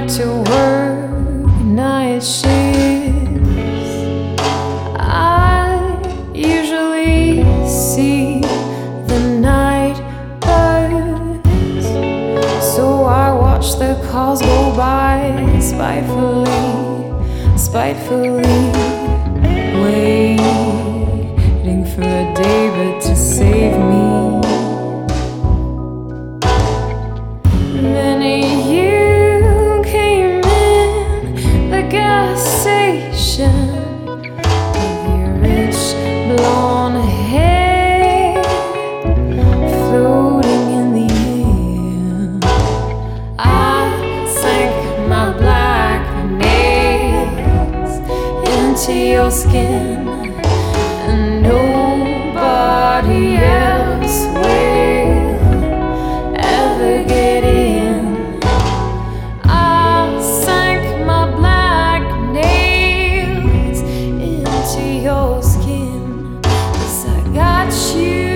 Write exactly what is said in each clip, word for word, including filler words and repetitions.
like to work night shifts. I usually see the night birds, so I watch the cars go by spitefully, spitefully, waiting for a David to save me. Then you came in the gas station with your rich blonde hair floating in the air. I sank my black nails into your skin, and nobody else will ever get in. I sank my black nails into your skin, 'cause I got you,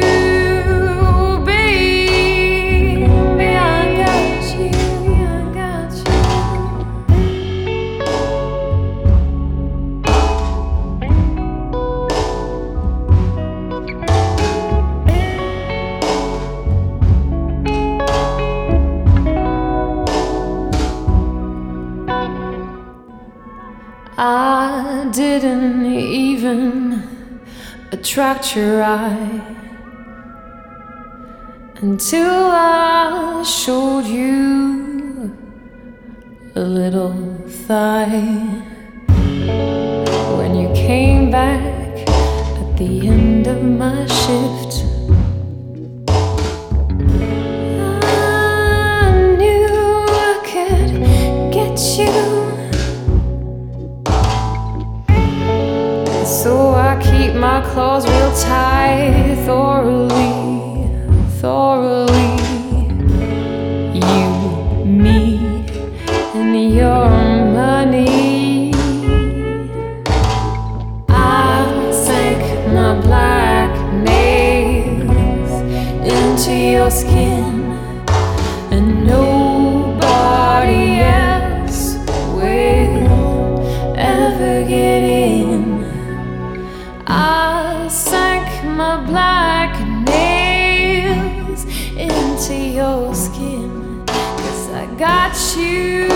baby, I got you, I got you. I didn't even attract your eye until I showed you a little thigh. When you came back at the end of my shift, I knew I could get you. So I keep my claws real tight, thoroughly, thoroughly. You, me, and your money. I sank my black nails into your skin, and nobody else will ever get in. I sank my black nails into your skin, 'cause I got you.